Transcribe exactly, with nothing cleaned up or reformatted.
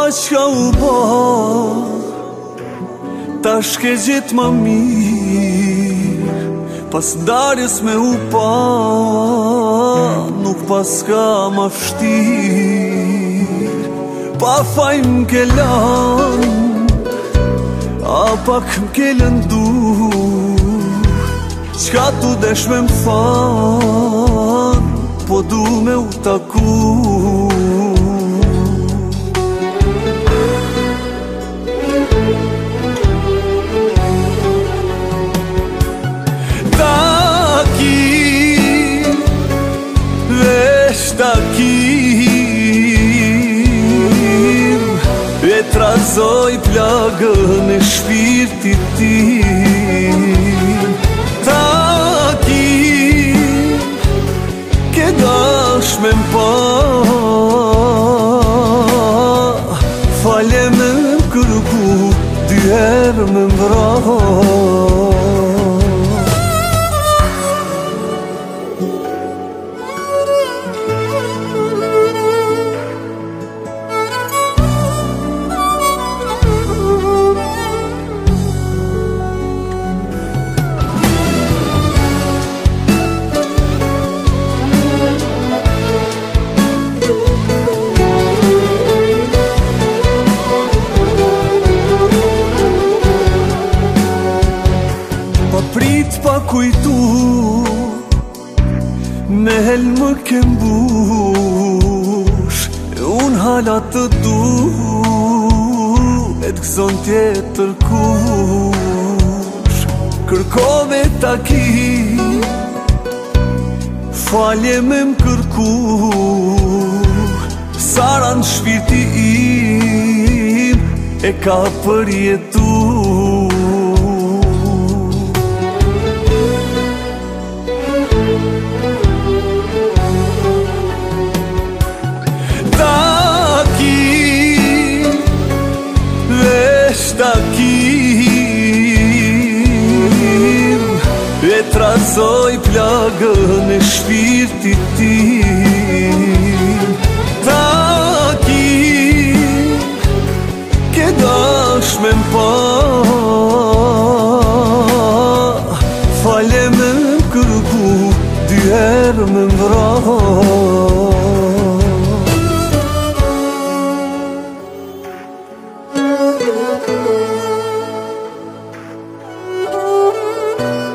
qka u ba, ta shke gjithë ma mirë, pas darjes me u pa, nuk pas ka ma fështirë. Pa faj m'ke lan, a pak m'ke lëndu, qka tu desh me m'fan, po du me u taku. Takim e trazoj plagën e shpirtit tim. Takim ke dash me m'pa, falje me m'kërku, dy herë me m'vra. Pa prit pa kujtu, me helmë ke mbush, e unë halat të du, e t'gëzon tjetër kush. Kërkove takim, falje me m'kërku, sara në shpirti im, e ka përjetu. Takim e trazoj plagën e shpirtit tim. Takim ke dash me m'pa, falje me m'kërku, dy herë me m'vra. Thank you.